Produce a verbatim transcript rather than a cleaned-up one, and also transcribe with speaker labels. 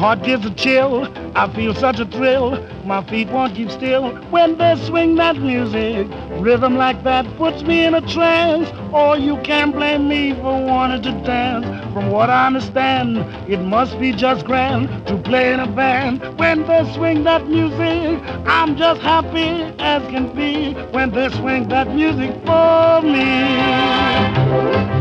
Speaker 1: heart gets a chill. I feel such a thrill. My feet won't keep still when they swing that music. Rhythm like that puts me in a trance. Oh, you can't blame me for wanting to dance. From what I understand, it must be just grand to play in a band. When they swing that music, I'm just happy as can be. When they swing that music for me.